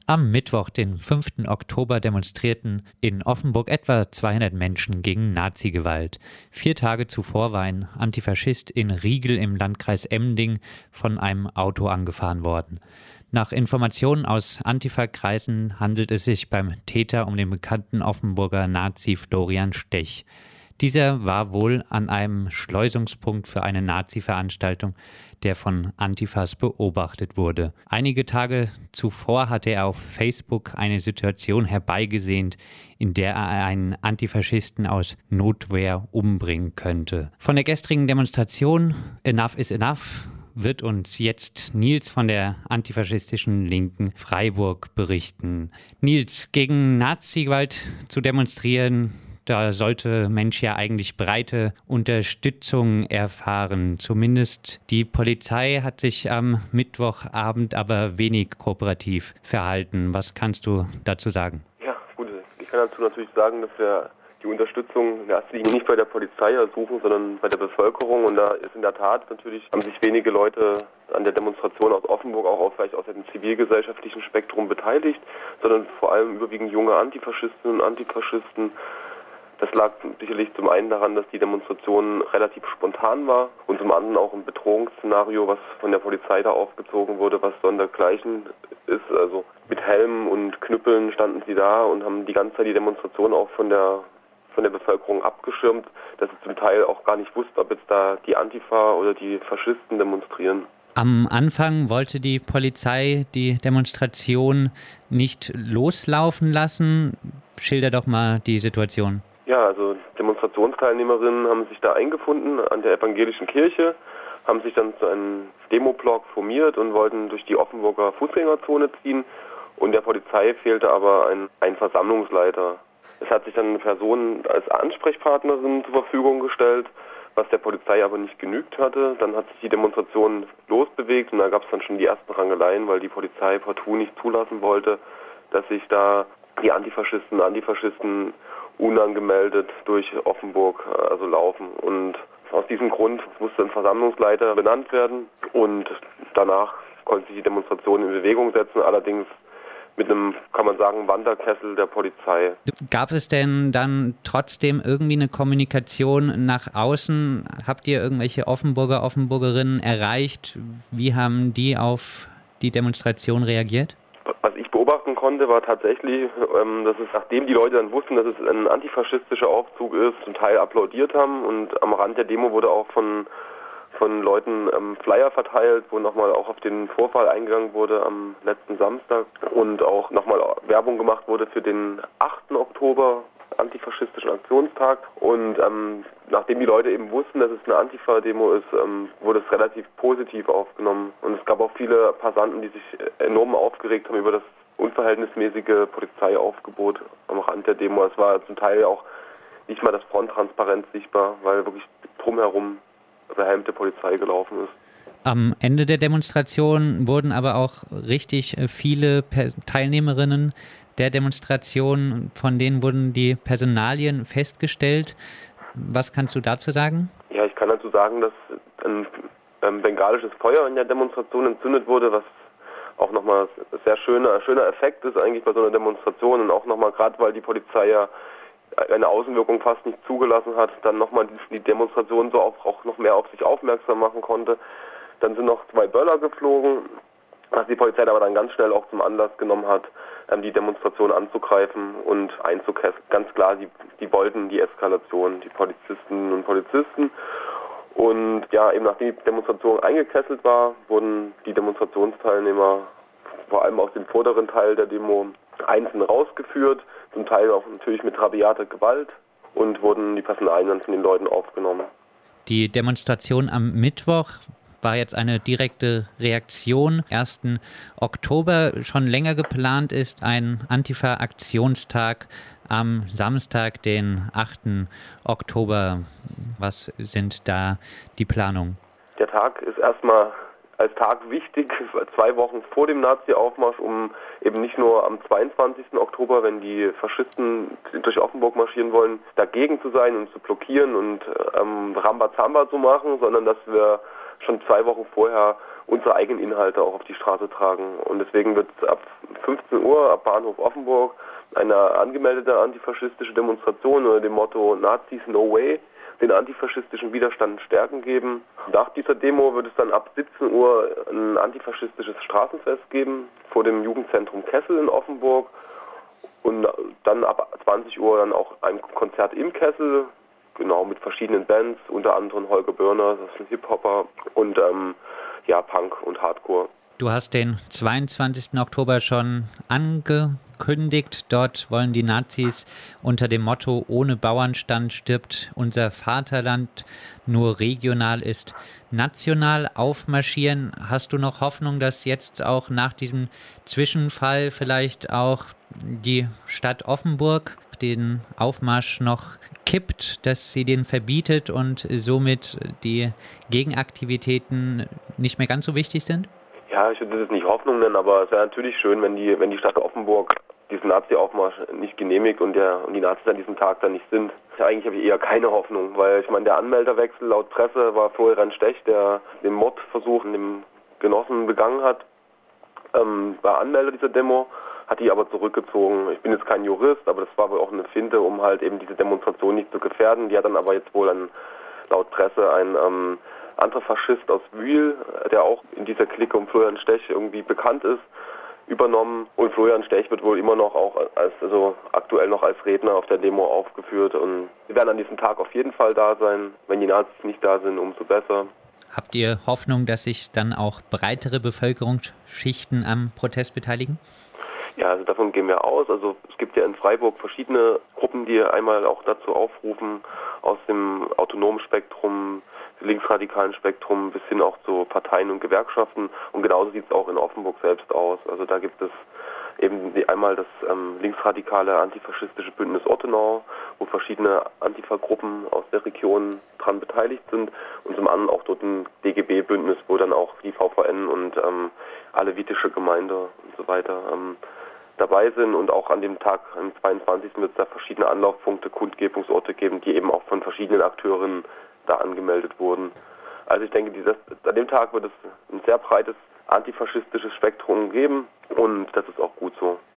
Am Mittwoch, den 5. Oktober, demonstrierten in Offenburg etwa 200 Menschen gegen Nazi-Gewalt. 4 Tage zuvor war ein Antifaschist in Riegel im Landkreis Emding von einem Auto angefahren worden. Nach Informationen aus Antifa-Kreisen handelt es sich beim Täter um den bekannten Offenburger Nazi Florian Stech. Dieser war wohl an einem Schleusungspunkt für eine Nazi-Veranstaltung, der von Antifas beobachtet wurde. Einige Tage zuvor hatte er auf Facebook eine Situation herbeigesehnt, in der er einen Antifaschisten aus Notwehr umbringen könnte. Von der gestrigen Demonstration Enough is Enough wird uns jetzt Nils von der antifaschistischen Linken Freiburg berichten. Nils, gegen Nazi-Gewalt zu demonstrieren, da sollte Mensch ja eigentlich breite Unterstützung erfahren. Zumindest die Polizei hat sich am Mittwochabend aber wenig kooperativ verhalten. Was kannst du dazu sagen? Ja, gut. Ich kann dazu natürlich sagen, dass wir die Unterstützung in erster Linie nicht bei der Polizei suchen, sondern bei der Bevölkerung. Und da ist in der Tat natürlich, haben sich wenige Leute an der Demonstration aus Offenburg auch vielleicht aus dem zivilgesellschaftlichen Spektrum beteiligt, sondern vor allem überwiegend junge Antifaschistinnen und Antifaschisten. Das lag sicherlich zum einen daran, dass die Demonstration relativ spontan war und zum anderen auch ein Bedrohungsszenario, was von der Polizei da aufgezogen wurde, was sondergleichen ist. Also mit Helmen und Knüppeln standen sie da und haben die ganze Zeit die Demonstration auch von der Bevölkerung abgeschirmt, dass sie zum Teil auch gar nicht wussten, ob jetzt da die Antifa oder die Faschisten demonstrieren. Am Anfang wollte die Polizei die Demonstration nicht loslaufen lassen. Schilder doch mal die Situation. Ja, also Demonstrationsteilnehmerinnen haben sich da eingefunden an der evangelischen Kirche, haben sich dann zu einem Demoblock formiert und wollten durch die Offenburger Fußgängerzone ziehen. Und der Polizei fehlte aber ein Versammlungsleiter. Es hat sich dann eine Person als Ansprechpartnerin zur Verfügung gestellt, was der Polizei aber nicht genügt hatte. Dann hat sich die Demonstration losbewegt und da gab es dann schon die ersten Rangeleien, weil die Polizei partout nicht zulassen wollte, dass sich da die Antifaschisten und Antifaschisten unangemeldet durch Offenburg laufen. Und aus diesem Grund musste ein Versammlungsleiter benannt werden und danach konnte sich die Demonstration in Bewegung setzen, allerdings mit einem, kann man sagen, Wanderkessel der Polizei. Gab es denn dann trotzdem irgendwie eine Kommunikation nach außen? Habt ihr irgendwelche Offenburgerinnen erreicht? Wie haben die auf die Demonstration reagiert? Was ich beobachten konnte, war tatsächlich, dass es, nachdem die Leute dann wussten, dass es ein antifaschistischer Aufzug ist, zum Teil applaudiert haben und am Rand der Demo wurde auch von Leuten Flyer verteilt, wo nochmal auch auf den Vorfall eingegangen wurde am letzten Samstag und auch nochmal Werbung gemacht wurde für den 8. Oktober, antifaschistischen Aktionstag. Und nachdem die Leute eben wussten, dass es eine Antifa-Demo ist, wurde es relativ positiv aufgenommen. Und es gab auch viele Passanten, die sich enorm aufgeregt haben über das unverhältnismäßige Polizeiaufgebot am Rand der Demo. Es war zum Teil auch nicht mal das Fronttransparent sichtbar, weil wirklich drumherum behelmte Polizei gelaufen ist. Am Ende der Demonstration wurden aber auch richtig viele Teilnehmerinnen der Demonstration, von denen wurden die Personalien festgestellt. Was kannst du dazu sagen? Ja, ich kann dazu sagen, dass ein bengalisches Feuer in der Demonstration entzündet wurde, was auch nochmal ein sehr schöner Effekt ist eigentlich bei so einer Demonstration und auch nochmal, gerade weil die Polizei ja eine Außenwirkung fast nicht zugelassen hat, dann nochmal die Demonstration so auch noch mehr auf sich aufmerksam machen konnte. Dann sind noch 2 Böller geflogen, was die Polizei aber dann ganz schnell auch zum Anlass genommen hat, die Demonstration anzugreifen und einzukesseln. Ganz klar, die wollten die Eskalation, die Polizistinnen und Polizisten. Und ja, eben nachdem die Demonstration eingekesselt war, wurden die Demonstrationsteilnehmer vor allem aus dem vorderen Teil der Demo einzeln rausgeführt, zum Teil auch natürlich mit rabiater Gewalt und wurden die Personalien dann von den Leuten aufgenommen. Die Demonstration am Mittwoch war jetzt eine direkte Reaktion. 1. Oktober schon länger geplant ist ein Antifa-Aktionstag am Samstag, den 8. Oktober. Was sind da die Planungen? Der Tag ist erstmal als Tag wichtig, 2 Wochen vor dem Nazi-Aufmarsch, um eben nicht nur am 22. Oktober, wenn die Faschisten durch Offenburg marschieren wollen, dagegen zu sein und zu blockieren und Rambazamba zu machen, sondern dass wir schon 2 Wochen vorher unsere eigenen Inhalte auch auf die Straße tragen. Und deswegen wird ab 15 Uhr ab Bahnhof Offenburg eine angemeldete antifaschistische Demonstration unter dem Motto Nazis No Way den antifaschistischen Widerstand stärken geben. Nach dieser Demo wird es dann ab 17 Uhr ein antifaschistisches Straßenfest geben vor dem Jugendzentrum Kessel in Offenburg und dann ab 20 Uhr dann auch ein Konzert im Kessel, genau, mit verschiedenen Bands, unter anderem Holger Börner, das ist ein Hip-Hopper, und Punk und Hardcore. Du hast den 22. Oktober schon angekündigt. Dort wollen die Nazis unter dem Motto Ohne Bauernstand stirbt unser Vaterland, nur regional ist national aufmarschieren. Hast du noch Hoffnung, dass jetzt auch nach diesem Zwischenfall vielleicht auch die Stadt Offenburg den Aufmarsch noch kippt, dass sie den verbietet und somit die Gegenaktivitäten nicht mehr ganz so wichtig sind? Ja, ich würde das nicht Hoffnung nennen, aber es wäre natürlich schön, wenn die Stadt Offenburg diesen Nazi-Aufmarsch nicht genehmigt und die Nazis an diesem Tag dann nicht sind. Ja, eigentlich habe ich eher keine Hoffnung, weil ich meine, der Anmelderwechsel laut Presse war Florian Stech, der den Mordversuch an dem Genossen begangen hat, war Anmelder dieser Demo, hat die aber zurückgezogen. Ich bin jetzt kein Jurist, aber das war wohl auch eine Finte, um halt eben diese Demonstration nicht zu gefährden. Die hat dann aber jetzt wohl laut Presse ein anderer Faschist aus Bühl, der auch in dieser Clique um Florian Stech irgendwie bekannt ist, übernommen. Und Florian Stech wird wohl immer noch auch aktuell noch als Redner auf der Demo aufgeführt. Und wir werden an diesem Tag auf jeden Fall da sein. Wenn die Nazis nicht da sind, umso besser. Habt ihr Hoffnung, dass sich dann auch breitere Bevölkerungsschichten am Protest beteiligen? Ja, also davon gehen wir aus. Also es gibt ja in Freiburg verschiedene Gruppen, die einmal auch dazu aufrufen, aus dem autonomen Spektrum, linksradikalen Spektrum bis hin auch zu Parteien und Gewerkschaften. Und genauso sieht es auch in Offenburg selbst aus. Also da gibt es eben einmal das linksradikale antifaschistische Bündnis Ottenau, wo verschiedene Antifa-Gruppen aus der Region dran beteiligt sind, und zum anderen auch dort ein DGB-Bündnis, wo dann auch die VVN und alevitische Gemeinde und so weiter dabei sind. Und auch an dem Tag, am 22. wird es da verschiedene Anlaufpunkte, Kundgebungsorte geben, die eben auch von verschiedenen Akteuren da angemeldet wurden. Also ich denke, an dem Tag wird es ein sehr breites antifaschistisches Spektrum geben, und das ist auch gut so.